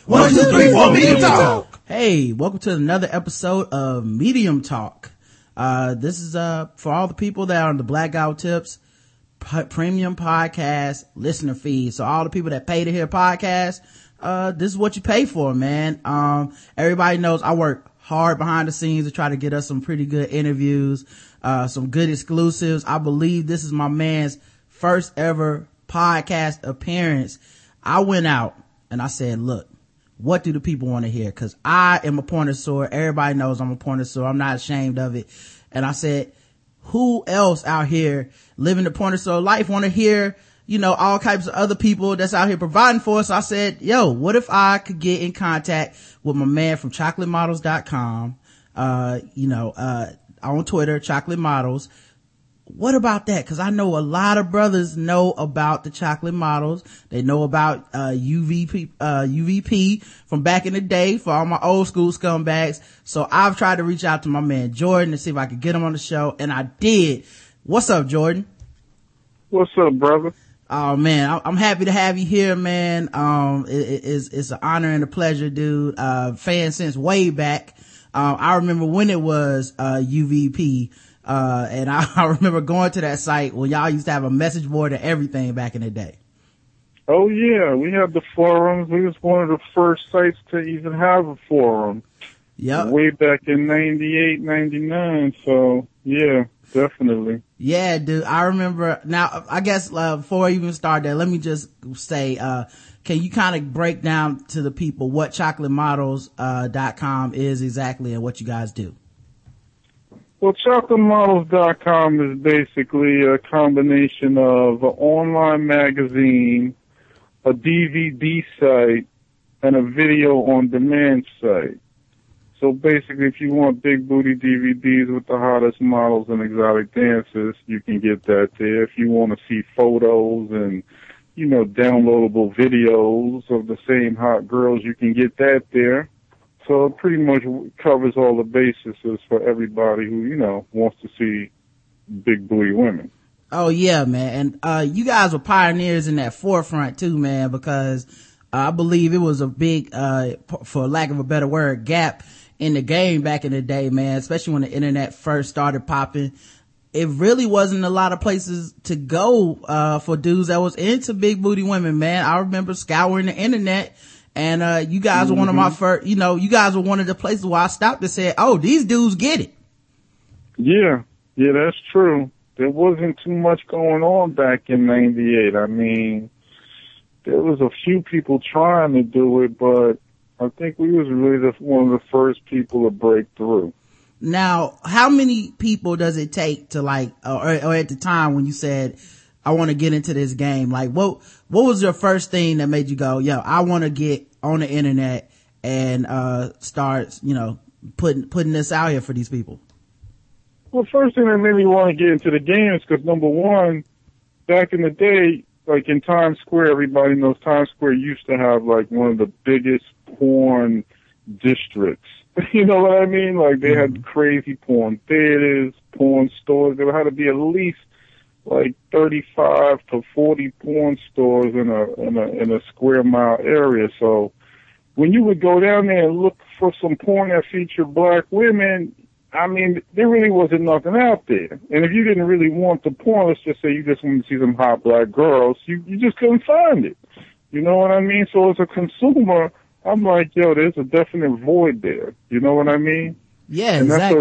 One, two, three, four, Medium Talk. Hey, welcome to another episode of Medium Talk. This is for all the people that are on the Blackout Tips premium podcast listener feed. So all the people that pay to hear podcasts, this is what you pay for, man. Everybody knows I work hard behind the scenes to try to get us some pretty good interviews, some good exclusives. I believe this is my man's first ever podcast appearance. I went out and I said, look, what do the people want to hear? Cause I am a pornosaur. Everybody knows I'm a pornosaur. I'm not ashamed of it. And I said, who else out here living the pornosaur life want to hear, all types of other people that's out here providing for us? So I said, yo, what if I could get in contact with my man from chocolatemodels.com, on Twitter, Chocolate Models. What about that? Cause I know a lot of brothers know about the Chocolate Models. They know about, UVP from back in the day for all my old school scumbags. So I've tried to reach out to my man Jordan to see if I could get him on the show, and I did. What's up, Jordan? What's up, brother? Oh man, I'm happy to have you here, man. It's an honor and a pleasure, dude. Fan since way back. I remember when it was, UVP. And I remember going to that site when y'all used to have a message board and everything back in the day. Oh yeah, we had the forums. We was one of the first sites to even have a forum. Yep. Way back in 98, 99. So yeah, definitely. Yeah, dude. I remember. Now, I guess, before I even start that, let me just say, can you kind of break down to the people what chocolatemodels.com is exactly and what you guys do? Well, chocolatemodels.com is basically a combination of an online magazine, a DVD site, and a video on demand site. So basically, if you want big booty DVDs with the hottest models and exotic dancers, you can get that there. If you want to see photos and, downloadable videos of the same hot girls, you can get that there. So it pretty much covers all the bases for everybody who, wants to see big booty women. Oh yeah, man. And, you guys were pioneers in that forefront too, man, because I believe it was a big, for lack of a better word, gap in the game back in the day, man, especially when the internet first started popping. It really wasn't a lot of places to go, for dudes that was into big booty women, man. I remember scouring the internet. And, you guys were one of my first, you guys were one of the places where I stopped and said, oh, these dudes get it. Yeah, that's true. There wasn't too much going on back in 98. I mean, there was a few people trying to do it, but I think we was really one of the first people to break through. Now, how many people does it take to or at the time when you said, I want to get into this game? Like, what was your first thing that made you go, yo, I want to get on the internet and, start, putting this out here for these people? Well, first thing that made me want to get into the game is because, number one, back in the day, like in Times Square, everybody knows Times Square used to have like one of the biggest porn districts. You know what I mean? Like they had crazy porn theaters, porn stores. There had to be at least like 35 to 40 porn stores in a square mile area. So when you would go down there and look for some porn that featured black women, I mean, there really wasn't nothing out there. And if you didn't really want the porn, let's just say you just wanted to see some hot black girls, you just couldn't find it. You know what I mean? So as a consumer, I'm like, yo, there's a definite void there. You know what I mean? Yeah, and exactly.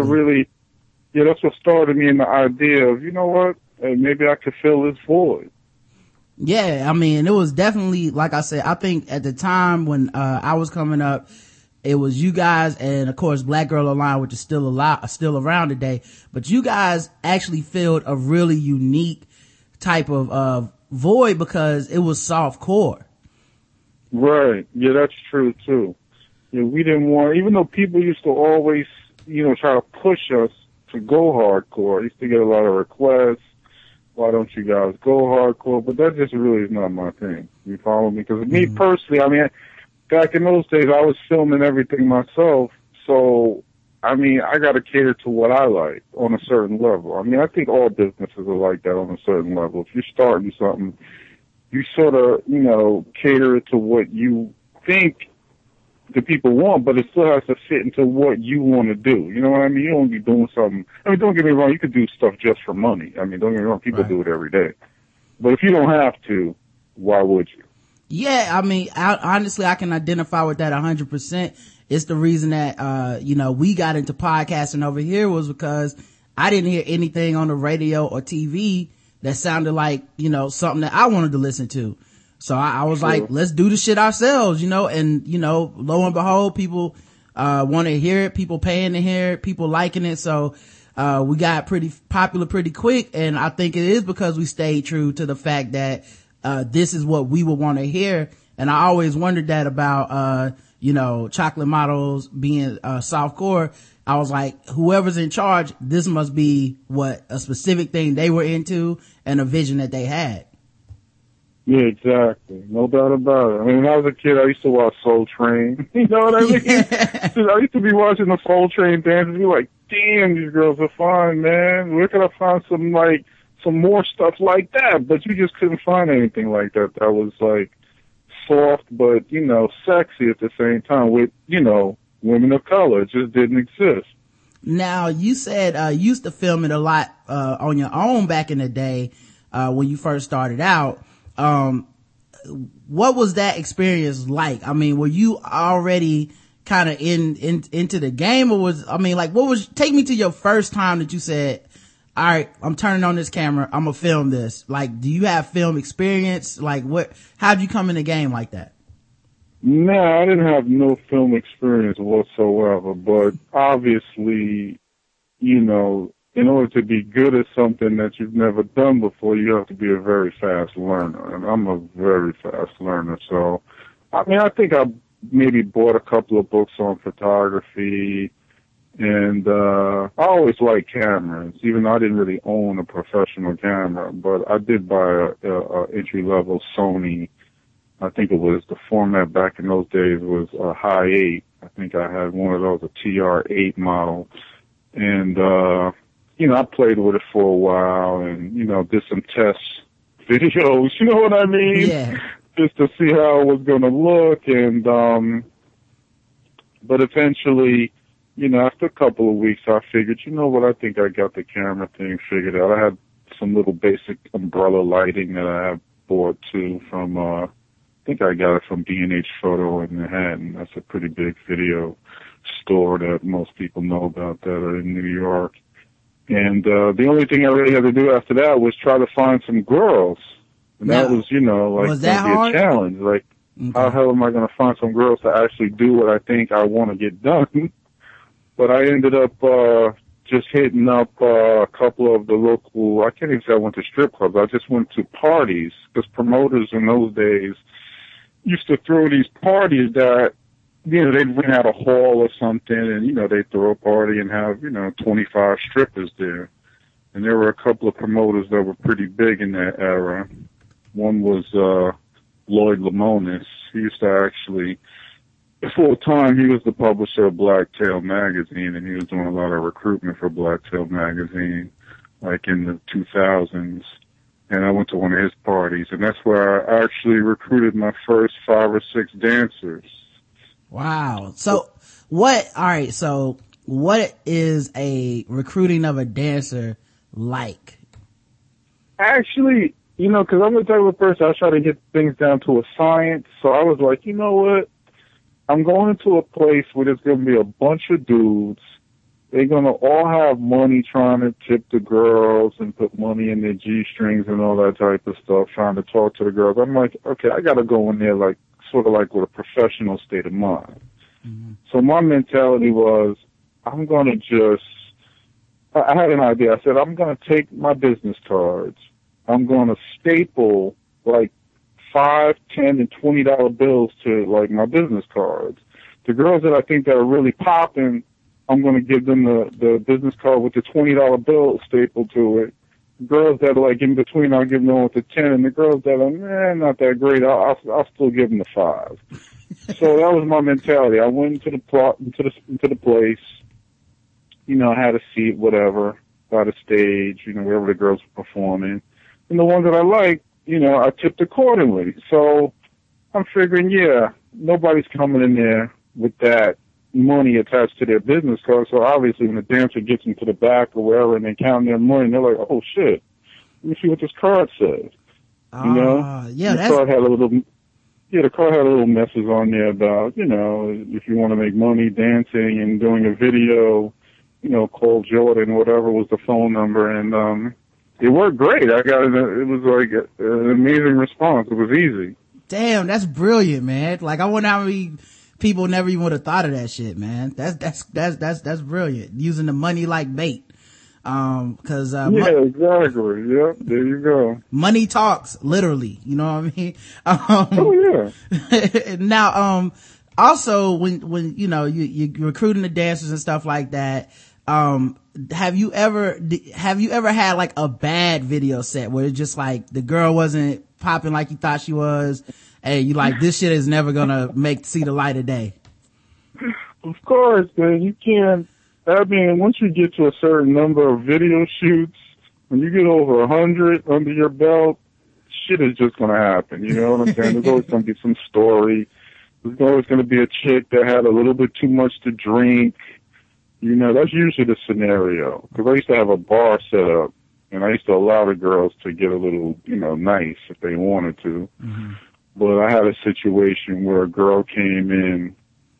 That's what started me in the idea of, you know what? Maybe I could fill this void. Yeah, I mean, it was definitely, like I said, I think at the time when, I was coming up, it was you guys and of course Black Girl Online, which is still around today, but you guys actually filled a really unique type of, void because it was soft core. Right. Yeah, that's true too. Yeah, we didn't want, even though people used to always, try to push us to go hardcore. I used to get a lot of requests. Why don't you guys go hardcore? But that just really is not my thing. You follow me? Because me personally, I mean, back in those days, I was filming everything myself. So, I mean, I got to cater to what I like on a certain level. I mean, I think all businesses are like that on a certain level. If you're starting something, you sort of, cater to what you think the people want, but it still has to fit into what you want to do. You know what I mean? You don't be doing something. I mean, don't get me wrong. You could do stuff just for money. I mean, don't get me wrong. People do it every day. But if you don't have to, why would you? Yeah, I mean, honestly, I can identify with that 100%. It's the reason that, we got into podcasting over here was because I didn't hear anything on the radio or TV that sounded like, something that I wanted to listen to. So I was like, let's do the shit ourselves, and, lo and behold, people, want to hear it, people paying to hear it, people liking it. So, we got pretty popular pretty quick. And I think it is because we stayed true to the fact that, this is what we would want to hear. And I always wondered that about, Chocolate Models being, softcore. I was like, whoever's in charge, this must be what a specific thing they were into and a vision that they had. Yeah, exactly. No doubt about it. I mean, when I was a kid, I used to watch Soul Train. You know what I mean? I used to be watching the Soul Train dances and be like, damn, these girls are fine, man. Where could I find some more stuff like that? But you just couldn't find anything like that. That was like soft, but, sexy at the same time with, women of color. It just didn't exist. Now, you said, you used to film it a lot, on your own back in the day, when you first started out. What was that experience like? I mean, were you already kind of into the game, or take me to your first time that you said, all right, I'm turning on this camera, I'm gonna film this. Like, do you have film experience? Like, how'd you come in the game like that? No, I didn't have no film experience whatsoever, but obviously, in order to be good at something that you've never done before, you have to be a very fast learner, and I'm a very fast learner. So, I mean, I think I maybe bought a couple of books on photography, and I always liked cameras, even though I didn't really own a professional camera, but I did buy a entry-level Sony. I think it was the format back in those days was a High 8. I think I had one of those, a TR8 model, and I played with it for a while and, did some test videos, you know what I mean? Yeah. Just to see how it was going to look. And, but eventually, after a couple of weeks, I figured, I think I got the camera thing figured out. I had some little basic umbrella lighting that I had bought too from, I think I got it from B&H Photo in Manhattan. That's a pretty big video store that most people know about that are in New York. And the only thing I really had to do after that was try to find some girls. And that was, was that hard? A challenge. Like, how the hell am I going to find some girls to actually do what I think I want to get done? But I ended up just hitting up a couple of the local, I can't even say I went to strip clubs. I just went to parties, because promoters in those days used to throw these parties that, they'd rent out a hall or something, and, they'd throw a party and have, 25 strippers there. And there were a couple of promoters that were pretty big in that era. One was Lloyd Lamonis. He used to actually, for a time, he was the publisher of Blacktail Magazine, and he was doing a lot of recruitment for Blacktail Magazine, like in the 2000s. And I went to one of his parties, and that's where I actually recruited my first 5 or 6 dancers. Wow. So what is a recruiting of a dancer like? Actually, because I'm the type of person, I try to get things down to a science. So I was like, you know what? I'm going into a place where there's going to be a bunch of dudes. They're going to all have money trying to tip the girls and put money in their G-strings and all that type of stuff, trying to talk to the girls. I'm like, okay, I got to go in there sort of like with a professional state of mind. Mm-hmm. So my mentality was, I'm going to I had an idea. I said, I'm going to take my business cards. I'm going to staple like $5, $10, and $20 bills to like my business cards. The girls that I think that are really popping, I'm going to give them the business card with the $20 bill stapled to it. Girls that are like in between, I'll give them the one with the 10, and the girls that are not that great, I'll still give them the 5. So that was my mentality. I went into the place, I had a seat, whatever, by the stage, wherever the girls were performing, and the ones that I liked, I tipped accordingly. So I'm figuring, nobody's coming in there with that money attached to their business card. So obviously when the dancer gets into the back or wherever and they count their money, they're like, oh shit, let me see what this card says. You know? Yeah, the card had a little message on there about, you know, if you want to make money dancing and doing a video, you know, call Jordan, whatever was the phone number. And it worked great. It was like an amazing response. It was easy. Damn, that's brilliant, man. Like, I wonder how many people never even would have thought of that shit, man. That's brilliant. Using the money like bait. Yeah, exactly. Yeah, there you go. Money talks, literally. You know what I mean? Oh yeah. Now, also when you know you're recruiting the dancers and stuff like that, have you ever had like a bad video set where it's just like the girl wasn't popping like you thought she was, and you like, this shit is never gonna see the light of day? Of course, man. You can't. I mean, once you get to a certain number of video shoots, when you get over 100 under your belt, shit is just gonna happen. You know what I'm saying? There's always gonna be some story. There's always gonna be a chick that had a little bit too much to drink. You know, that's usually the scenario. Because I used to have a bar set up, and I used to allow the girls to get a little, you know, nice if they wanted to. Mm-hmm. But I had a situation where a girl came in,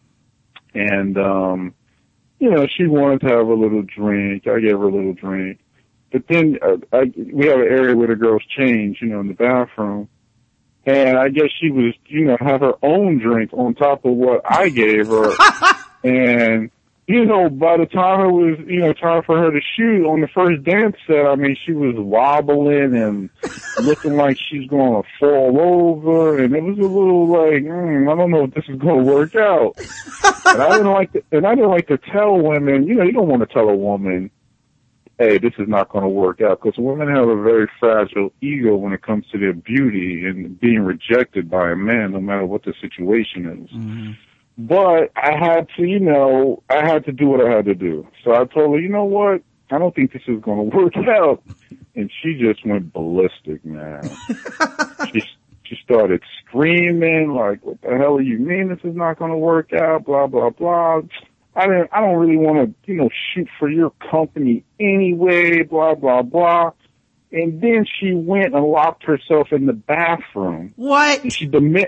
and, you know, she wanted to have a little drink. I gave her a little drink. But then we have an area where the girls change, you know, in the bathroom. And I guess she was, you know, have her own drink on top of what I gave her. And, you know, by the time it was, you know, time for her to shoot on the first dance set, I mean, she was wobbling and looking like she's going to fall over. And it was a little like, I don't know if this is going to work out. And I didn't like to tell women, you know, you don't want to tell a woman, hey, this is not going to work out, because women have a very fragile ego when it comes to their beauty and being rejected by a man, no matter what the situation is. Mm-hmm. But I had to do what I had to do. So I told her, you know what? I don't think this is going to work out. And she just went ballistic, man. She started screaming, like, what the hell do you mean this is not going to work out? Blah, blah, blah. I don't really want to, you know, shoot for your company anyway, blah, blah, blah. And then she went and locked herself in the bathroom. What? And she demanded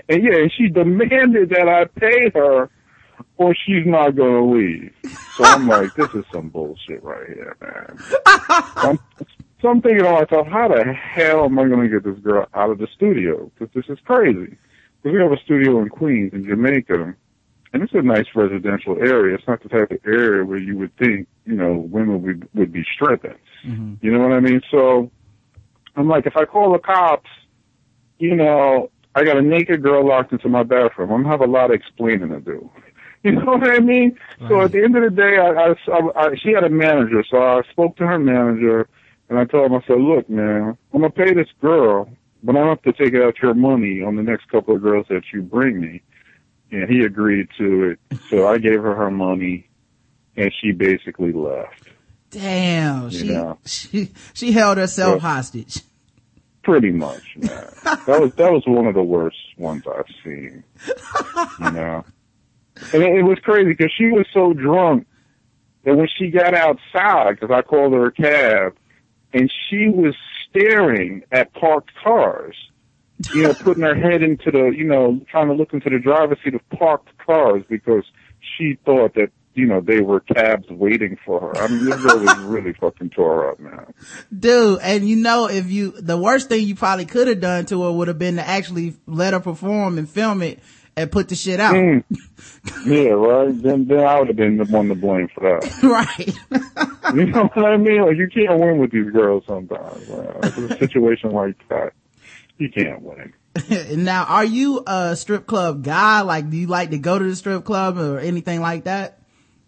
that I pay her, or she's not going to leave. So I'm like, this is some bullshit right here, man. So I'm thinking to myself, how the hell am I going to get this girl out of the studio? Because this is crazy. Because we have a studio in Queens, in Jamaica, and it's a nice residential area. It's not the type of area where you would think, you know, women would be stripping. Mm-hmm. You know what I mean? So I'm like, if I call the cops, you know, I got a naked girl locked into my bathroom. I'm going to have a lot of explaining to do. You know what I mean? Right. So at the end of the day, she had a manager, so I spoke to her manager, and I told him, I said, look, man, I'm going to pay this girl, but I don't have to take out your money on the next couple of girls that you bring me. And he agreed to it. So I gave her money, and she basically left. Damn, she held herself hostage. Pretty much, man. That was one of the worst ones I've seen. You know, and it was crazy because she was so drunk that when she got outside, because I called her a cab, and she was staring at parked cars. You know, putting her head into the, you know, trying to look into the driver's seat of parked cars because she thought that, you know, they were cabs waiting for her. I mean, this girl was really fucking tore up, man. Dude, and you know, the worst thing you probably could have done to her would have been to actually let her perform and film it and put the shit out. Yeah, right? Then I would have been the one to blame for that. Right. You know what I mean? Like, you can't win with these girls sometimes. In a situation like that, you can't win. Now, are you a strip club guy? Like, do you like to go to the strip club or anything like that?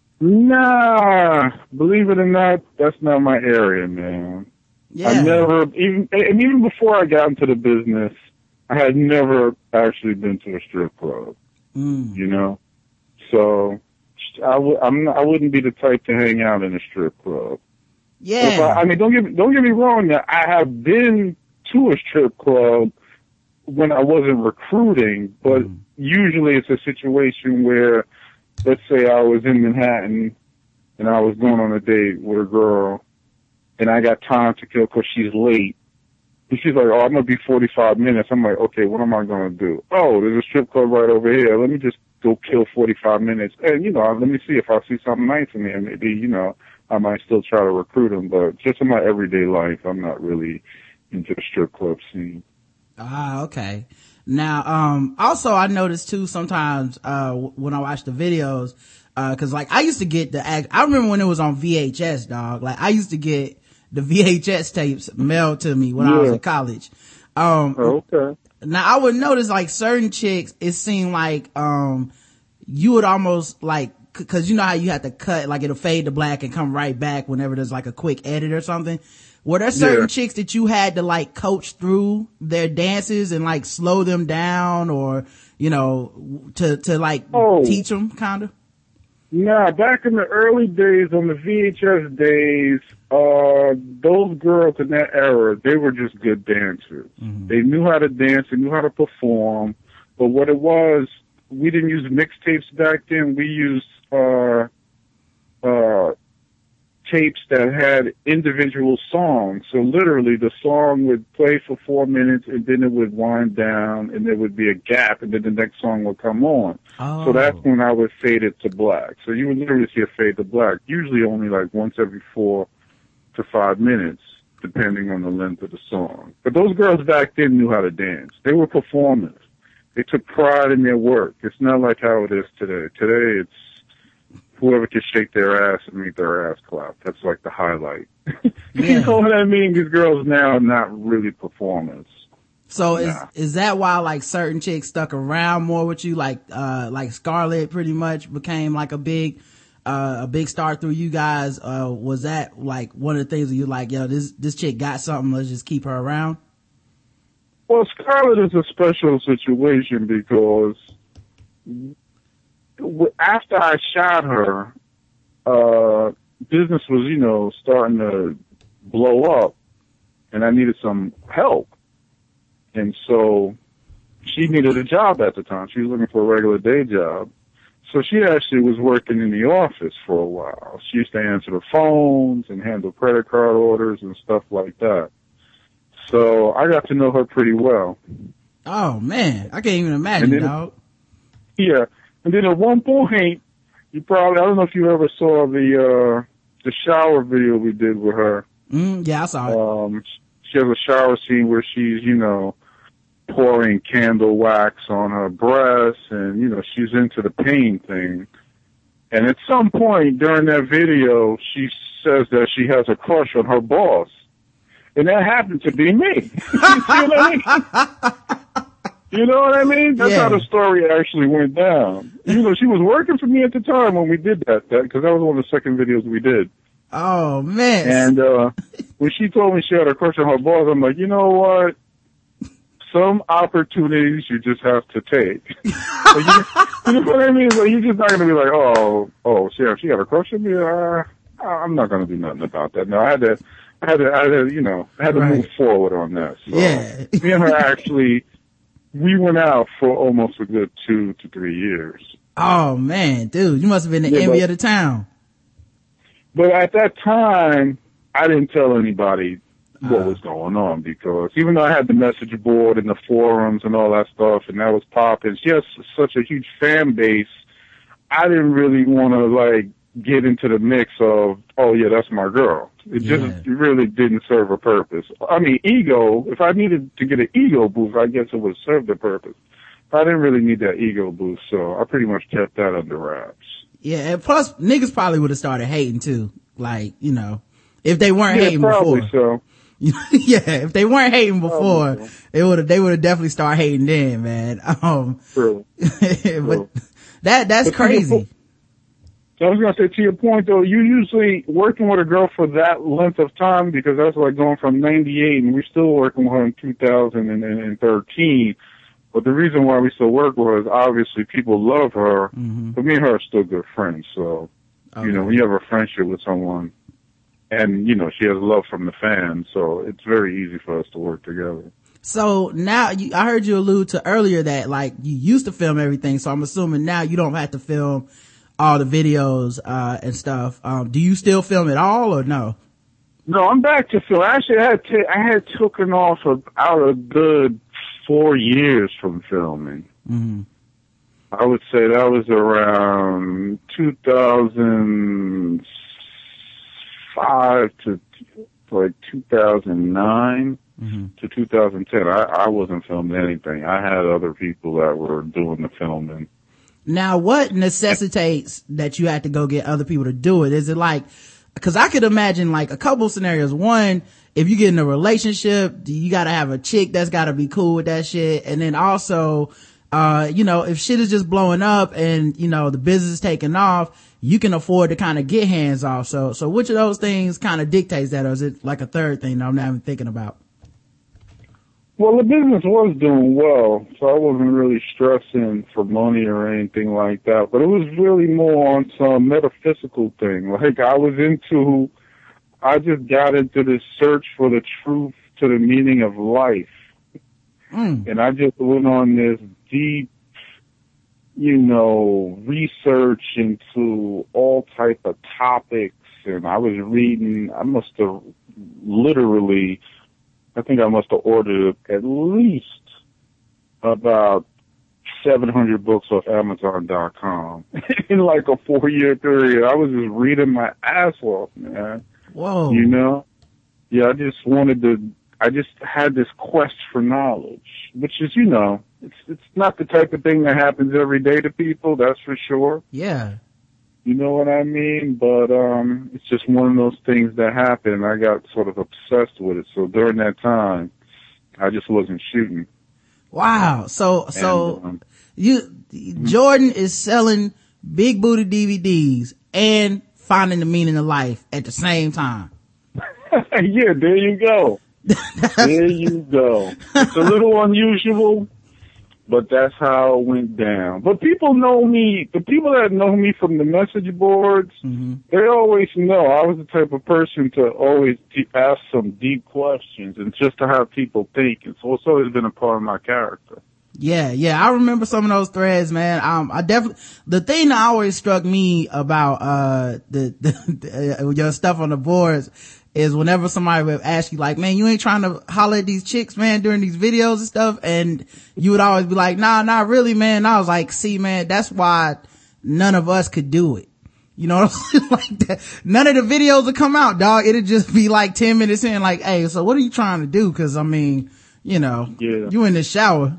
Nah, believe it or not, that's not my area, man. Yeah. I never, even before I got into the business, I had never actually been to a strip club. You know? So, I wouldn't be the type to hang out in a strip club. Yeah. I mean, don't get me wrong, I have been to a strip club when I wasn't recruiting, but usually it's a situation where let's say I was in Manhattan and I was going on a date with a girl and I got time to kill because she's late. And she's like, oh, I'm going to be 45 minutes. I'm like, okay, what am I going to do? Oh, there's a strip club right over here. Let me just go kill 45 minutes. And, let me see if I see something nice in there. Maybe, I might still try to recruit them. But just in my everyday life, I'm not really into the strip club scene. Ah, okay. Now, also I noticed too sometimes, when I watch the videos, cause like I used to get I remember when it was on VHS, dog. Like I used to get the VHS tapes mailed to me when I was in college. Okay. Now I would notice like certain chicks, it seemed like, you would almost like, cause you know how you have to cut, like it'll fade to black and come right back whenever there's like a quick edit or something. Were there certain chicks that you had to like coach through their dances and like slow them down or, to like teach them kind of? Nah, back in the early days, on the VHS days, those girls in that era, they were just good dancers. Mm-hmm. They knew how to dance, they knew how to perform, but what it was, we didn't use mixtapes back then, we used, tapes that had individual songs. So literally the song would play for 4 minutes and then it would wind down and there would be a gap and then the next song would come on. Oh. So that's when I would fade it to black. So you would literally see a fade to black, usually only like once every 4 to 5 minutes, depending on the length of the song. But those girls back then knew how to dance. They were performers. They took pride in their work. It's not like how it is today. Today it's whoever can shake their ass and make their ass clap. That's like the highlight. Yeah. You know what I mean? These girls now are not really performers. So is that why like certain chicks stuck around more with you? Like Scarlett pretty much became like a big star through you guys. Was that like one of the things that you're like, yo, this chick got something, let's just keep her around? Well, Scarlett is a special situation because after I shot her, business was, starting to blow up, and I needed some help. And so she needed a job at the time. She was looking for a regular day job. So she actually was working in the office for a while. She used to answer the phones and handle credit card orders and stuff like that. So I got to know her pretty well. Oh, man. I can't even imagine, dog. Yeah. And then at one point, I don't know if you ever saw the shower video we did with her. Yeah, I saw it. She has a shower scene where she's, pouring candle wax on her breasts and, she's into the pain thing. And at some point during that video, she says that she has a crush on her boss. And that happened to be me. You know what I mean? That's how the story actually went down. She was working for me at the time when we did that because that was one of the second videos we did. Oh, man. And when she told me she had a crush on her boss, I'm like, you know what? Some opportunities you just have to take. You know what I mean? Like, you're just not going to be like, oh, she had a crush on me? I'm not going to do nothing about that. No, I had to move forward on that. So yeah. Me and her actually, we went out for almost a good 2 to 3 years. Oh, man, dude, you must have been the envy of the town. But at that time, I didn't tell anybody what was going on because even though I had the message board and the forums and all that stuff and that was popping, she has such a huge fan base, I didn't really want to get into the mix of, oh yeah, that's my girl. It really didn't serve a purpose. I mean, ego, if I needed to get an ego boost, I guess it would serve the purpose. I didn't really need that ego boost, so I pretty much kept that under wraps. Yeah, and plus niggas probably would have started hating too. If they weren't hating probably before. So. Yeah, if they weren't hating before, they would have definitely started hating then, man. True. But that's crazy. So I was going to say, to your point, though, you usually working with a girl for that length of time, because that's like going from 98, and we're still working with her in 2013. But the reason why we still work with her is obviously people love her, but me and her are still good friends. So, when you have a friendship with someone, and, she has love from the fans, so it's very easy for us to work together. So now, I heard you allude to earlier that, you used to film everything, so I'm assuming now you don't have to film all the videos, and stuff. Do you still film it all or no? No, I'm back to film. Actually, I had taken off out a good 4 years from filming. Mm-hmm. I would say that was around 2005 to like 2009 to 2010. I wasn't filming anything. I had other people that were doing the filming. Now, what necessitates that you had to go get other people to do it? Is it like, because I could imagine like a couple scenarios. One, if you get in a relationship, you gotta have a chick that's gotta be cool with that shit. And then also, if shit is just blowing up and, the business is taking off, you can afford to kind of get hands off. So which of those things kind of dictates that, or is it like a third thing that I'm not even thinking about? Well, the business was doing well, so I wasn't really stressing for money or anything like that. But it was really more on some metaphysical thing. Like I just got into this search for the truth to the meaning of life. And I just went on this deep, research into all type of topics. And I was reading, I think I must have ordered at least about 700 books off Amazon.com in like a 4-year period. I was just reading my ass off, man. Whoa. Yeah, I just had this quest for knowledge, which is, it's not the type of thing that happens every day to people, that's for sure. Yeah. You know what I mean? But it's just one of those things that happened, and I got sort of obsessed with it. So during that time, I just wasn't shooting. Wow. Jordan is selling big booty DVDs and finding the meaning of life at the same time. Yeah, there you go. There you go. It's a little unusual, but that's how it went down. But people know me, the people that know me from the message boards, they always know I was the type of person to always ask some deep questions and just to have people thinking. So it's always been a part of my character. Yeah. I remember some of those threads, man. I definitely, the thing that always struck me about, your stuff on the boards is whenever somebody would ask you like, man, you ain't trying to holler at these chicks, man, during these videos and stuff. And you would always be like, nah, not really, man. And I was like, see, man, that's why none of us could do it. You know what I'm saying? Like that. None of the videos would come out, dog. It'd just be like 10 minutes in, like, hey, so what are you trying to do? Cause I mean, you in the shower,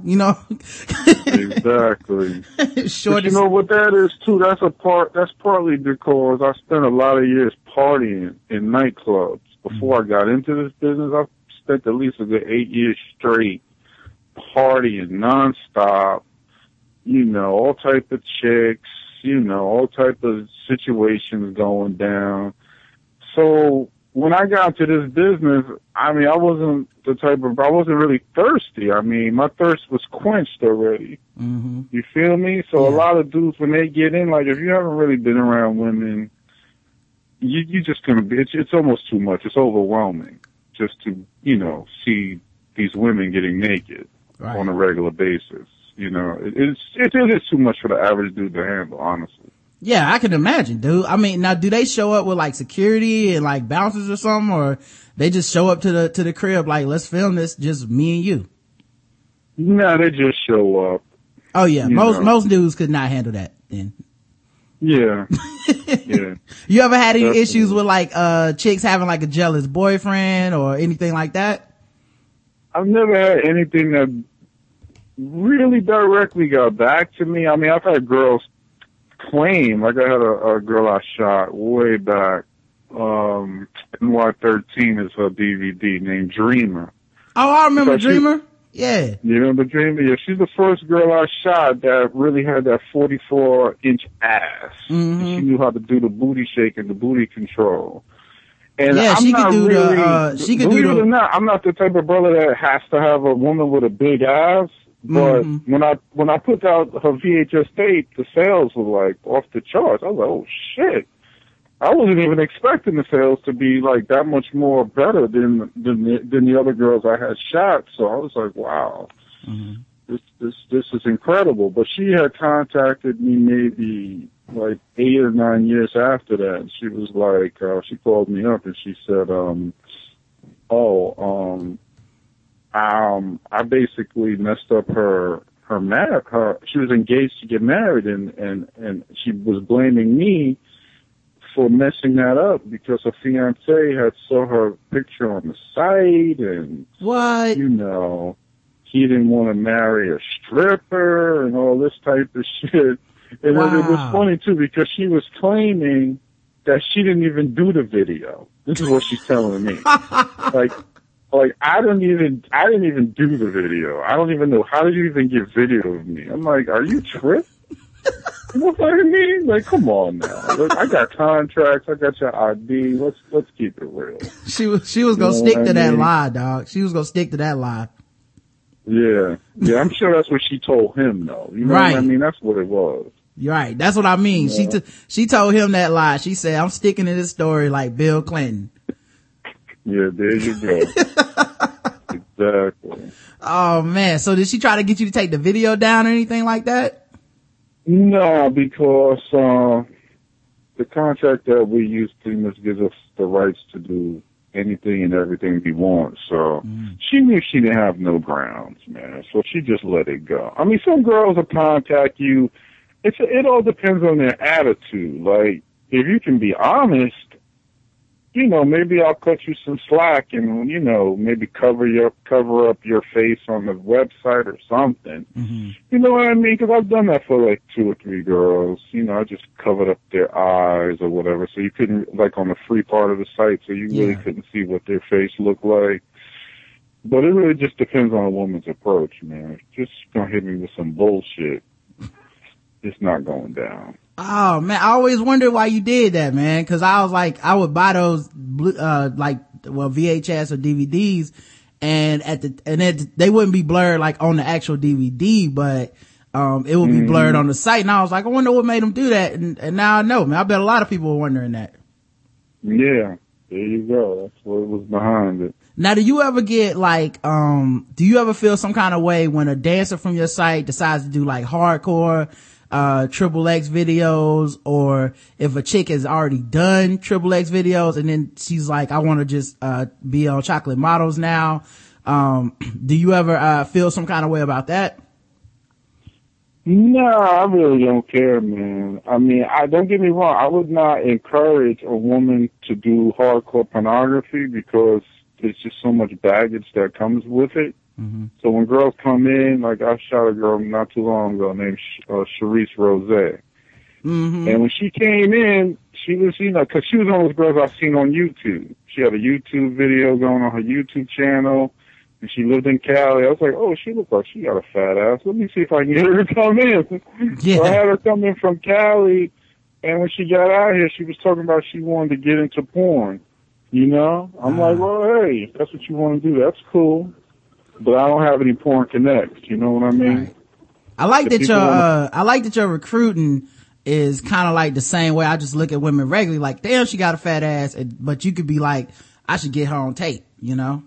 Exactly. But you know what that is too? That's partly because I spent a lot of years partying in nightclubs. Before I got into this business, I spent at least a good 8 years straight partying nonstop, all type of chicks, all type of situations going down. So when I got to this business, I wasn't really thirsty. My thirst was quenched already. Mm-hmm. You feel me? So a lot of dudes, when they get in, like if you haven't really been around women, you just gonna be, it's almost too much. It's overwhelming just to, see these women getting naked on a regular basis. It is too much for the average dude to handle, honestly. Yeah, I can imagine, dude. Now do they show up with like security and like bouncers or something, or they just show up to the crib like, let's film this, just me and you? No, they just show up. Oh yeah, most dudes could not handle that then. Yeah. Yeah. You ever had any issues with like chicks having like a jealous boyfriend or anything like that? I've never had anything that really directly got back to me. I've had girls claim, like I had a girl I shot way back, NY13 is her DVD, named Dreamer. Oh, I remember Dreamer. Yeah. You remember Dreamer? Yeah, she's the first girl I shot that really had that 44-inch ass. Mm-hmm. She knew how to do the booty shake and the booty control. And yeah, I'm she not could do really, believe it or not, I'm not the type of brother that has to have a woman with a big ass. But when I put out her VHS tape, the sales were like off the charts. I was like, oh shit. I wasn't even expecting the sales to be like that much more better than the other girls I had shot. So I was like, wow, this is incredible. But she had contacted me maybe like 8 or 9 years after that. And she was like, she called me up and she said, I basically messed up her she was engaged to get married and she was blaming me for messing that up because her fiance had saw her picture on the site and what? You know, he didn't want to marry a stripper and all this type of shit. And wow. It was funny too because she was claiming that she didn't even do the video. This is what she's telling me. Like I didn't even do the video. I don't even know how did you even get video of me. I'm like, are you tripped? You know what I mean? Like, come on now. Look, I got contracts. I got your ID. Let's keep it real. She was gonna stick to that lie, dog. She was gonna stick to that lie. Yeah. I'm sure that's what she told him, though. You know what I mean? That's what it was. You're right. That's what I mean. Yeah. She told him that lie. She said, "I'm sticking to this story like Bill Clinton." Yeah, there you go. Exactly. Oh man. So did she try to get you to take the video down or anything like that? No, because the contract that we use pretty much gives us the rights to do anything and everything we want. So she knew she didn't have no grounds, man. So she just let it go. I mean, some girls will contact you. It all depends on their attitude. Like, if you can be honest, you know, maybe I'll cut you some slack and, you know, maybe cover up your face on the website or something. Mm-hmm. You know what I mean? Because I've done that for like 2 or 3 girls. You know, I just covered up their eyes or whatever, so you couldn't, like on the free part of the site, so you really couldn't see what their face looked like. But it really just depends on a woman's approach, man. Just gonna hit me with some bullshit. It's not going down. Oh man, I always wondered why you did that, man. Cause I was like, I would buy those, VHS or DVDs and they wouldn't be blurred like on the actual DVD, but, it would be blurred on the site. And I was like, I wonder what made them do that. And now I know, man. I bet a lot of people were wondering that. Yeah. There you go. That's what was behind it. Now, do you ever get like, do you ever feel some kind of way when a dancer from your site decides to do like hardcore, XXX videos, or if a chick has already done XXX videos and then she's like, I want to just, be on Chocolate Models now. Do you ever, feel some kind of way about that? No, I really don't care, man. I mean, don't get me wrong. I would not encourage a woman to do hardcore pornography because there's just so much baggage that comes with it. Mm-hmm. So when girls come in, like I shot a girl not too long ago named Charisse Rose. Mm-hmm. And when she came in, she was, you know, because she was one of those girls I've seen on YouTube. She had a YouTube video going on her YouTube channel. And she lived in Cali. I was like, oh, she looks like she got a fat ass. Let me see if I can get her to come in. Yeah. So I had her come in from Cali, and when she got out here, she was talking about she wanted to get into porn. You know? I'm like, well, hey, if that's what you want to do, that's cool. But I don't have any porn connects. You know what I mean? Right. I like that your recruiting is kind of like the same way I just look at women regularly. Like, damn, she got a fat ass, but you could be like, I should get her on tape, you know?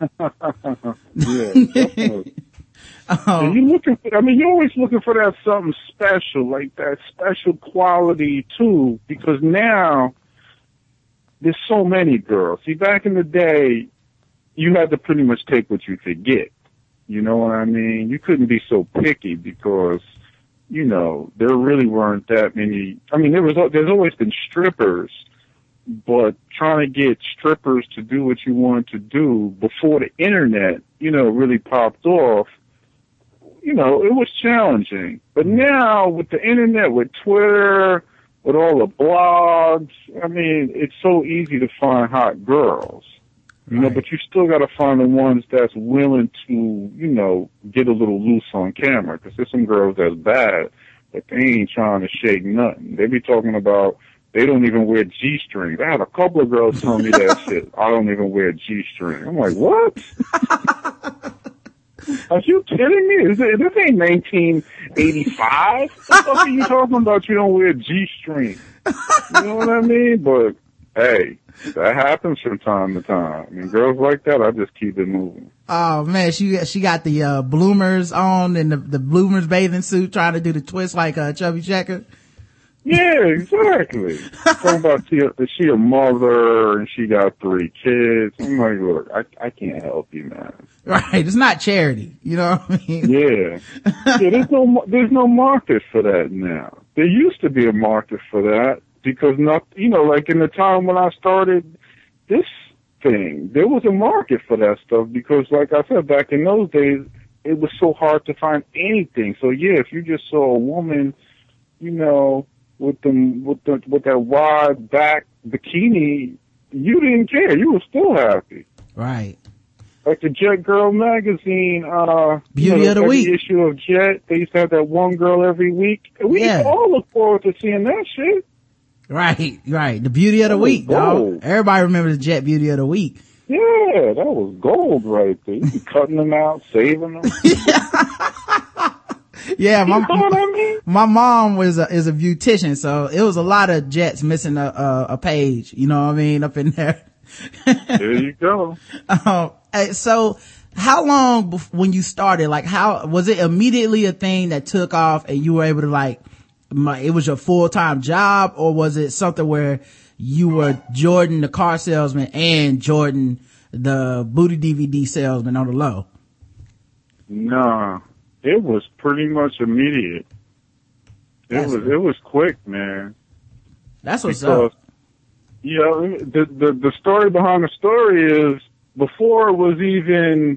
Yeah, definitely. And you're always looking for that something special, like that special quality too, because now there's so many girls. See, back in the day, you had to pretty much take what you could get. You know what I mean? You couldn't be so picky because, you know, there really weren't that many. I mean, there's always been strippers. But trying to get strippers to do what you wanted to do before the internet, you know, really popped off, you know, it was challenging. But now with the internet, with Twitter, with all the blogs, I mean, it's so easy to find hot girls, you know, but you still got to find the ones that's willing to, you know, get a little loose on camera. Because there's some girls that's bad, but they ain't trying to shake nothing. They be talking about, they don't even wear G-strings. I had a couple of girls tell me that shit. I don't even wear G-string. I'm like, what? Are you kidding me? This ain't 1985. What the fuck are you talking about? You don't wear G-string. You know what I mean? But, hey, that happens from time to time. I mean, girls like that, I just keep it moving. Oh, man, she got the bloomers on and the bloomers bathing suit trying to do the twist like Chubby Checker. Yeah, exactly. Talking about she a mother and she got 3 kids. I'm like, look, I can't help you, man. Right. It's not charity. You know what I mean? Yeah. Yeah, there's no market for that now. There used to be a market for that because like in the time when I started this thing, there was a market for that stuff because like I said, back in those days, it was so hard to find anything. So yeah, if you just saw a woman, with that wide back bikini, you didn't care. You were still happy. Right. Like the Jet Girl magazine, Beauty of the Week issue of Jet. They used to have that one girl every week. We used to all look forward to seeing that shit. Right. The Beauty of the Week, dog. Everybody remembers the Jet Beauty of the Week. Yeah, that was gold right there. You be cutting them out, saving them. Yeah, you know what I mean? My mom is a beautician, so it was a lot of Jets missing a page, you know what I mean, up in there. There you go. So how long when you started, like how was it immediately a thing that took off and you were able to it was your full-time job, or was it something where you were Jordan the car salesman and Jordan the booty DVD salesman on the low? No, it was pretty much immediate. It was quick, man. That's what's up. The story behind the story is before it was even,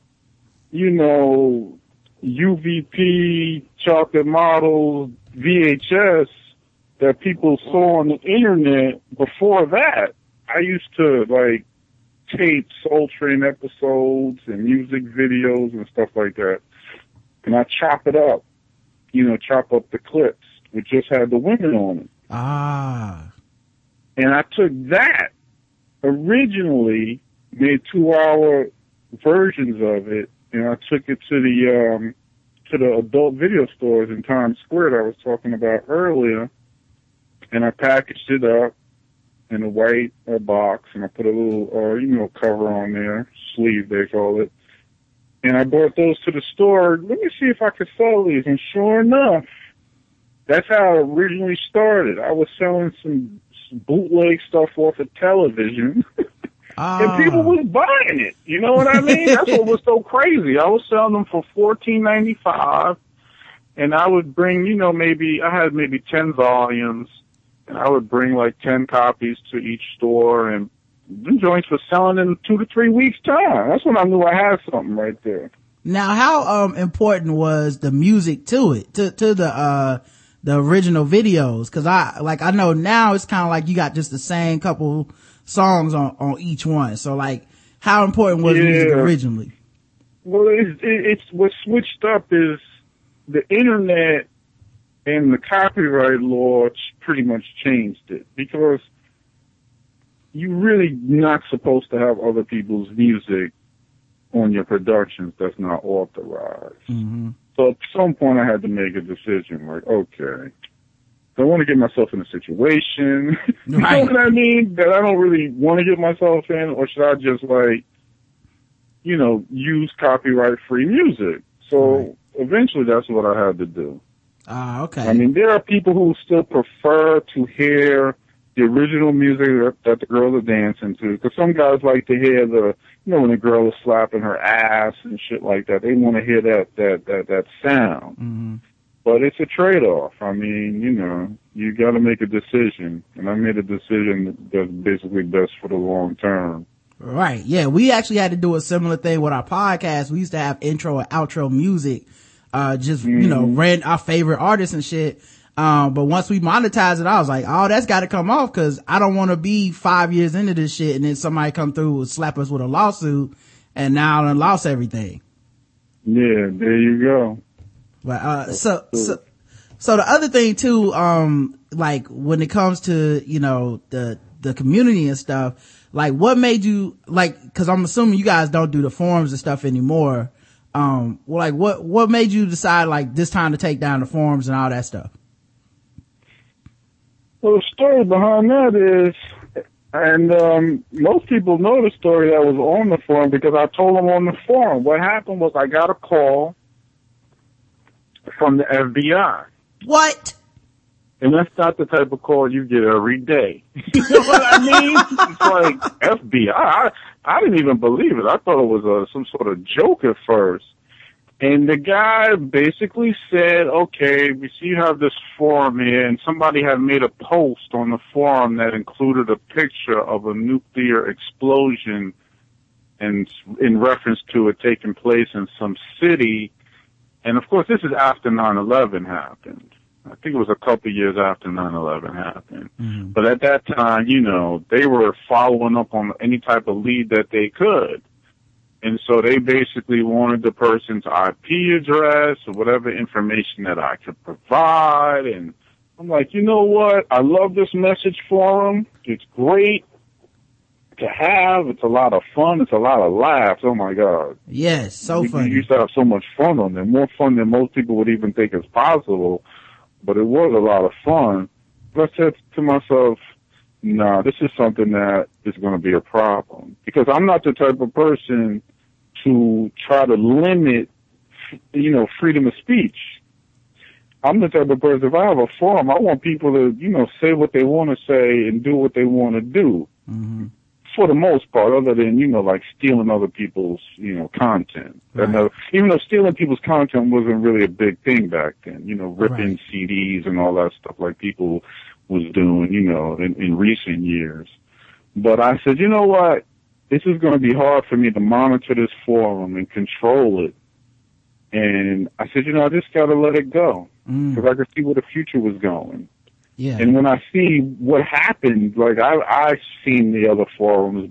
UVP, chocolate models, VHS that people saw on the internet. Before that, I used to tape Soul Train episodes and music videos and stuff like that. And I chop it up, chop up the clips, which just had the women on it. Ah. And I took that, originally made 2-hour versions of it, and I took it to the adult video stores in Times Square that I was talking about earlier, and I packaged it up in a white box, and I put a little, cover on there, sleeve they call it, and I brought those to the store. Let me see if I could sell these, and sure enough, that's how it originally started. I was selling some bootleg stuff off of television. And people was buying it. You know what I mean? That's what was so crazy. I was selling them for $14.95, and I would bring, I had maybe 10 volumes, and I would bring 10 copies to each store, and the joints were selling in 2 to 3 weeks' time. That's when I knew I had something right there. Now, how important was the music to it, to the original videos? Cause I know now it's kind of like you got just the same couple songs on each one. So how important was music originally? Well, it's what switched up is the internet and the copyright law pretty much changed it, because you're really not supposed to have other people's music on your productions that's not authorized. Mm-hmm. So at some point I had to make a decision, okay, do I want to get myself in a situation, you know what I mean, that I don't really want to get myself in, or should I just use copyright-free music? So eventually that's what I had to do. Okay. I mean, there are people who still prefer to hear the original music that the girls are dancing to, because some guys like to hear when the girl is slapping her ass and shit like that. They want to hear that sound. Mm-hmm. But it's a trade-off. I mean, you got to make a decision, and I made a decision that's basically best for the long term. Right. Yeah, we actually had to do a similar thing with our podcast. We used to have intro and outro music, rent our favorite artists and shit. But once we monetized it, I was like, oh, that's got to come off, because I don't want to be 5 years into this shit and then somebody come through and slap us with a lawsuit, and now I lost everything. Yeah, there you go. But so the other thing too, when it comes to the community and stuff, what made you because I'm assuming you guys don't do the forums and stuff anymore. What made you decide this time to take down the forums and all that stuff? Well, the story behind that is, and most people know the story that was on the forum, because I told them on the forum. What happened was I got a call from the FBI. What? And that's not the type of call you get every day. You know what I mean? It's like FBI. I didn't even believe it. I thought it was some sort of joke at first. And the guy basically said, okay, we see you have this forum here, and somebody had made a post on the forum that included a picture of a nuclear explosion and in reference to it taking place in some city. And of course, this is after 9/11 happened. I think it was a couple of years after 9/11 happened. Mm-hmm. But at that time, you know, they were following up on any type of lead that they could. And so they basically wanted the person's IP address or whatever information that I could provide. And I'm like, you know what? I love this message forum. It's great to have. It's a lot of fun. It's a lot of laughs. Oh, my God. Yes, so funny. We used to have so much fun on there, more fun than most people would even think is possible. But it was a lot of fun. But I said to myself, nah, this is something that is going to be a problem. Because I'm not the type of person to try to limit, you know, freedom of speech. I'm the type of person, if I have a forum, I want people to, you know, say what they want to say and do what they want to do. Mm-hmm. For the most part, other than, you know, like stealing other people's, you know, content. Right. Even though stealing people's content wasn't really a big thing back then, you know, ripping CDs and all that stuff like people was doing, you know, in recent years. But I said, you know what? This is going to be hard for me to monitor this forum and control it. And I said, you know, I just got to let it go because I could see where the future was going. Yeah. And when I see what happened, like I've seen the other forums,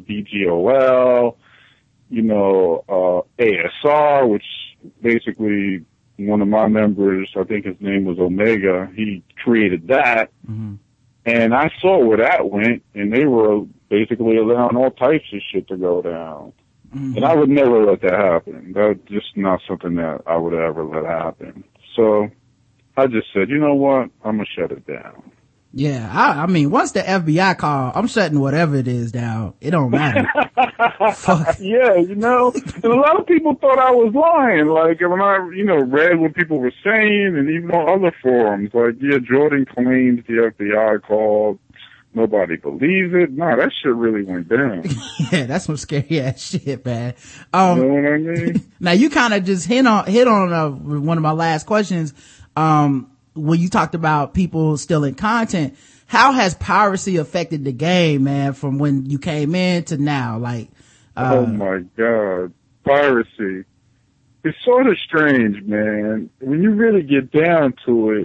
BGOL, you know, ASR, which basically one of my members, I think his name was Omega, he created that. Mm-hmm. And I saw where that went, and they were basically allowing all types of shit to go down. Mm-hmm. And I would never let that happen. That's just not something that I would ever let happen. So I just said, you know what? I'm going to shut it down. Yeah, I mean, once the FBI call, I'm shutting whatever it is down. It don't matter. Fuck. Yeah, you know, and a lot of people thought I was lying. Like, when I, you know, read what people were saying, and even on other forums, like, yeah, Jordan claims the FBI called. Nobody believes it. No, that shit really went down. Yeah, that's some scary ass shit, man. You know what I mean? Now, you kind of just hit on one of my last questions. When you talked about people stealing content, how has piracy affected the game, man, from when you came in to now? Like, oh my God, piracy. It's sort of strange, man. When you really get down to it,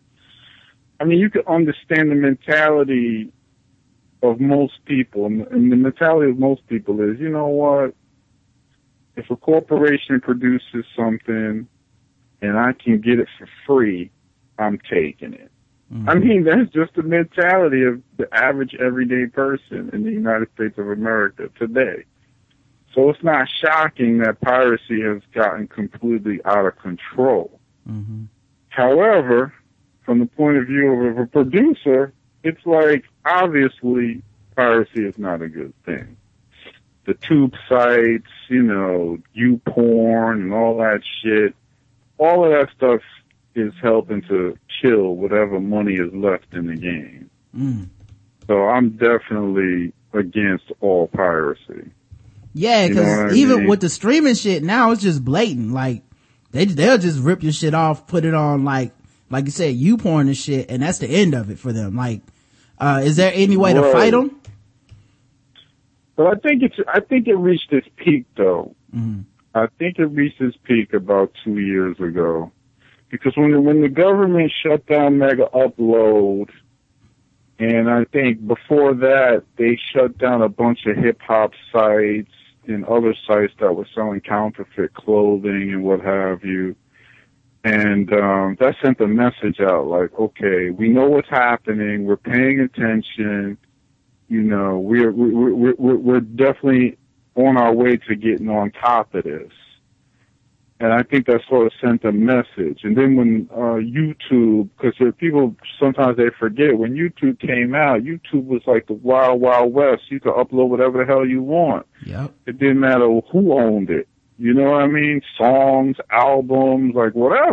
I mean, you can understand the mentality of most people, and the mentality of most people is, you know what? If a corporation produces something and I can get it for free, I'm taking it. Mm-hmm. I mean, that's just the mentality of the average everyday person in the United States of America today. So it's not shocking that piracy has gotten completely out of control. Mm-hmm. However, from the point of view of a producer, it's like, obviously, piracy is not a good thing. The tube sites, you know, YouPorn and all that shit, all of that stuff is helping to kill whatever money is left in the game. Mm. So I'm definitely against all piracy. Yeah, because even with the streaming shit now, it's just blatant. Like, they'll just rip your shit off, put it on like you said, YouPorn and shit, and that's the end of it for them. Like, is there any way to fight them? Well, I think it reached its peak though. Mm-hmm. I think it reached its peak about 2 years ago. Because when the government shut down Mega Upload, and I think before that they shut down a bunch of hip-hop sites and other sites that were selling counterfeit clothing and what have you. And that sent a message out like, okay, we know what's happening. We're paying attention. You know, we're definitely on our way to getting on top of this. And I think that sort of sent a message. And then when YouTube, because people, sometimes they forget, when YouTube came out, YouTube was like the wild, wild west. You could upload whatever the hell you want. Yep. It didn't matter who owned it. You know what I mean? Songs, albums, like whatever.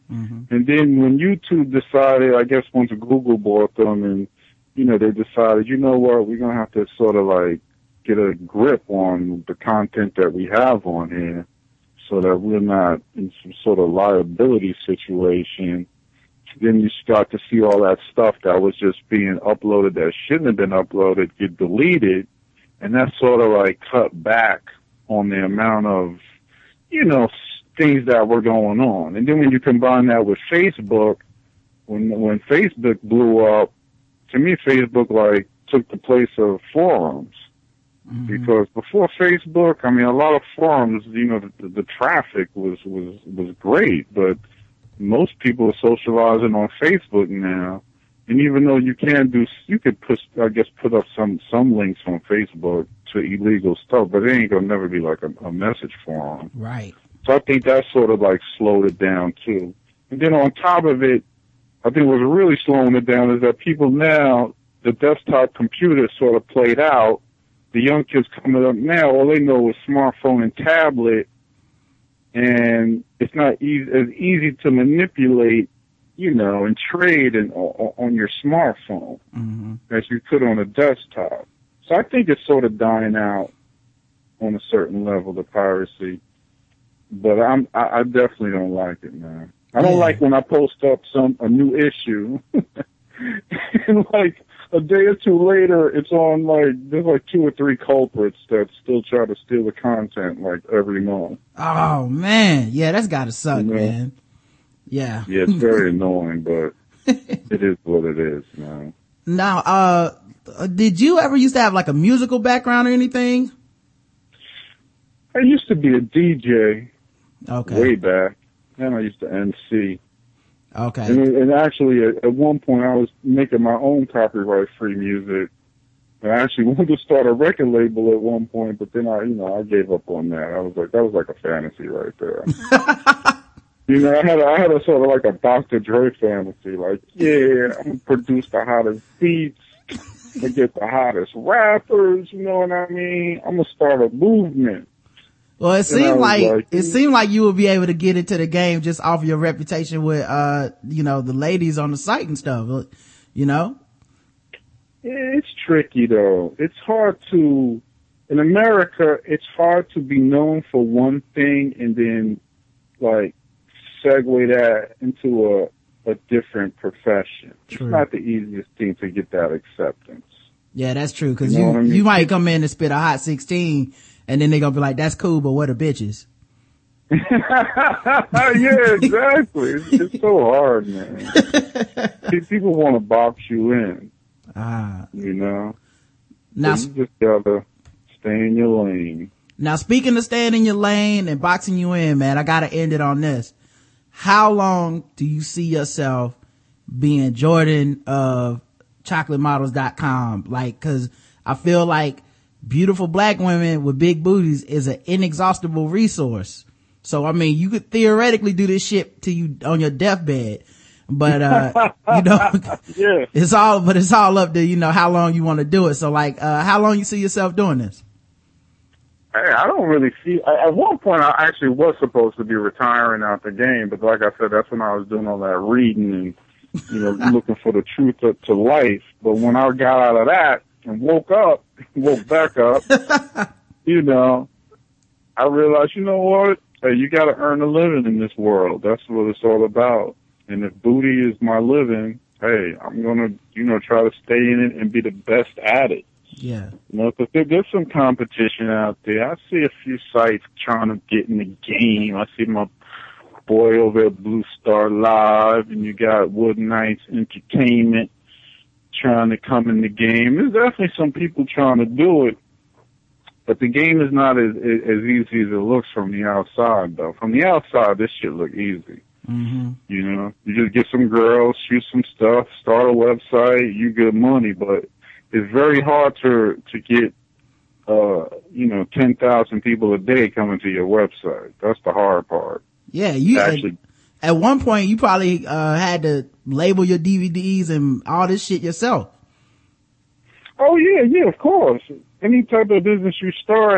And then when YouTube decided, I guess once Google bought them and, they decided, you know what, we're going to have to sort of like get a grip on the content that we have on here so that we're not in some sort of liability situation. Then you start to see all that stuff that was just being uploaded that shouldn't have been uploaded get deleted. And that sort of like cut back on the amount of, things that were going on. And then when you combine that with Facebook, when Facebook blew up, to me Facebook like took the place of forums. Because before Facebook, I mean, a lot of forums, the traffic was great, but most people are socializing on Facebook now. And even though you could put up some links on Facebook to illegal stuff, but it ain't gonna never be like a message forum. Right. So I think that sort of like slowed it down too. And then on top of it, I think what's really slowing it down is that people now, the desktop computer sort of played out. The young kids coming up now, all they know is smartphone and tablet, and it's not as easy to manipulate, and trade on your smartphone as you could on a desktop. So I think it's sort of dying out on a certain level, the piracy. But I definitely don't like it, man. I don't like when I post up a new issue, and like a day or two later, it's on there's 2 or 3 culprits that still try to steal the content every month. Oh man, yeah, that's gotta suck, man. Yeah. Yeah, it's very annoying, but it is what it is, man. Now, did you ever used to have a musical background or anything? I used to be a DJ. Okay. Way back. Then I used to MC. Okay. And actually, at one point, I was making my own copyright-free music. And I actually wanted to start a record label at one point, but then I gave up on that. I was like, that was like a fantasy right there. I had a sort of like a Dr. Dre fantasy. Like, yeah, I'm going to produce the hottest beats and get the hottest rappers, you know what I mean? I'm going to start a movement. Well, it seemed like you would be able to get into the game just off your reputation with, the ladies on the site and stuff, Yeah, it's tricky though. It's hard in America, it's hard to be known for one thing and then segue that into a different profession. True. It's not the easiest thing to get that acceptance. Yeah, that's true. Cause you might come in and spit a hot 16 and then they're gonna be like, that's cool, but what are bitches? Yeah, exactly. It's so hard, man. People want to box you in. Now, so you just gotta stay in your lane. Now, speaking of staying in your lane and boxing you in, man, I gotta end it on this. How long do you see yourself being Jordan of ChocolateModels.com? Cause I feel like beautiful black women with big booties is an inexhaustible resource. So, I mean, you could theoretically do this shit to you on your deathbed. But, yeah. it's all up to, how long you want to do it. So how long you see yourself doing this? Hey, I don't really see, at one point I actually was supposed to be retiring out the game, but like I said, that's when I was doing all that reading and, looking for the truth to life. But when I got out of that and woke back up, I realized, what? Hey, you gotta earn a living in this world. That's what it's all about. And if booty is my living, hey, I'm gonna, try to stay in it and be the best at it. Yeah. Because there's some competition out there. I see a few sites trying to get in the game. I see my boy over at Blue Star Live, and you got Wood Knights Entertainment trying to come in the game. There's definitely some people trying to do it, but the game is not as easy as it looks from the outside, though. From the outside, this shit look easy. Mm-hmm. You just get some girls, shoot some stuff, start a website, you get money, but it's very hard to get, 10,000 people a day coming to your website. That's the hard part. Yeah, at one point you probably had to label your DVDs and all this shit yourself. Oh yeah, of course. Any type of business you start,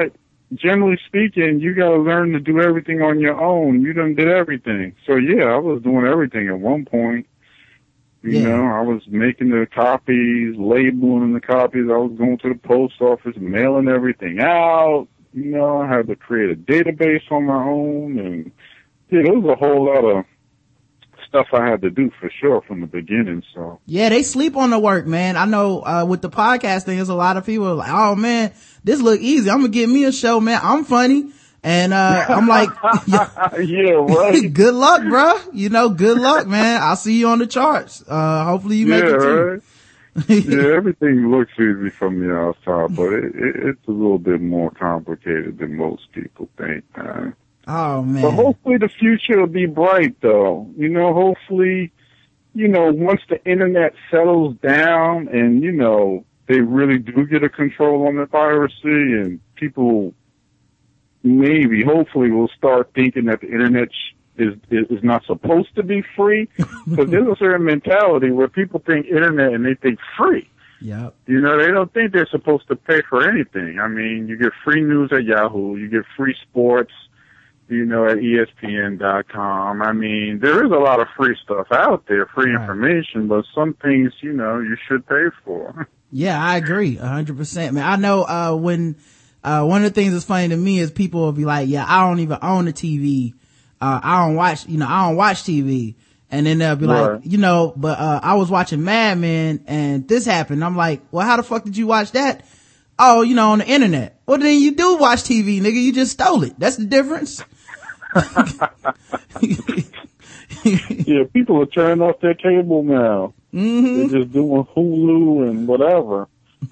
generally speaking, you got to learn to do everything on your own. You done did everything. So yeah, I was doing everything at one point. You know, I was making the copies, labeling the copies. I was going to the post office, mailing everything out. You know, I had to create a database on my own, and yeah, there was a whole lot of stuff I had to do for sure from the beginning. So yeah, they sleep on the work, man. I know with the podcast thing, there's a lot of people like, oh man, this look easy. I'm gonna get me a show, man. I'm funny. And I'm like, yeah, right. Good luck, bro. You know, good luck, man. I'll see you on the charts. Hopefully you make it too. Right. Yeah, everything looks easy from the outside, but it's a little bit more complicated than most people think, man. Oh man. But hopefully the future will be bright, though. You know, hopefully, you know, once the internet settles down and, you know, they really do get a control on the piracy and people maybe, hopefully, will start thinking that the internet is not supposed to be free. Because there's a certain mentality where people think internet and they think free. Yep. You know, they don't think they're supposed to pay for anything. I mean, you get free news at Yahoo, you get free sports, you know, at ESPN.com. I mean, there is a lot of free stuff out there, free information, but some things, you know, you should pay for. Yeah, I agree 100%. Man, I know, when, one of the things that's funny to me is people will be like, yeah, I don't even own a TV. I don't watch TV. And then they'll be like, you know, but, I was watching Mad Men and this happened. I'm like, well, how the fuck did you watch that? Oh, you know, on the internet. Well, then you do watch TV, nigga. You just stole it. That's the difference. Yeah, people are turning off their cable now. Mm-hmm. They're just doing Hulu and whatever.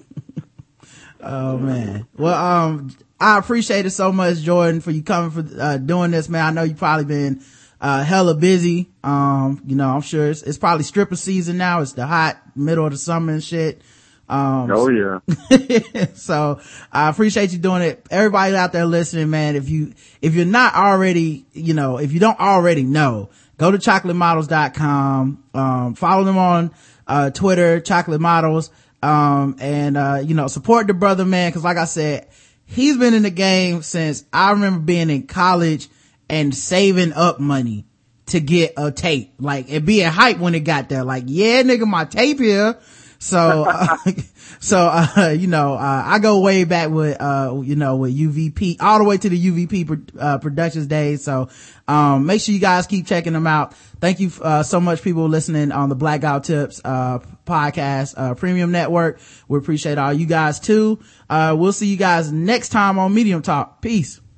Oh man. Well, I appreciate it so much, Jordan, for you coming for doing this, man. I know you've probably been hella busy. You know, I'm sure it's probably stripper season now. It's the hot middle of the summer and shit. Oh yeah. So I appreciate you doing it. Everybody out there listening, man, if you're not already, you know, if you don't already know, go to chocolatemodels.com, follow them on Twitter, Chocolate Models, and you know, support the brother, man, because like I said, he's been in the game since I remember being in college and saving up money to get a tape, like, and being hyped when it got there, like, yeah, nigga, my tape here. So, you know, I go way back with, you know, with UVP, all the way to the UVP, Productions days. So, make sure you guys keep checking them out. Thank you, so much people listening on the Blackout Tips, podcast, premium network. We appreciate all you guys too. We'll see you guys next time on Medium Talk. Peace.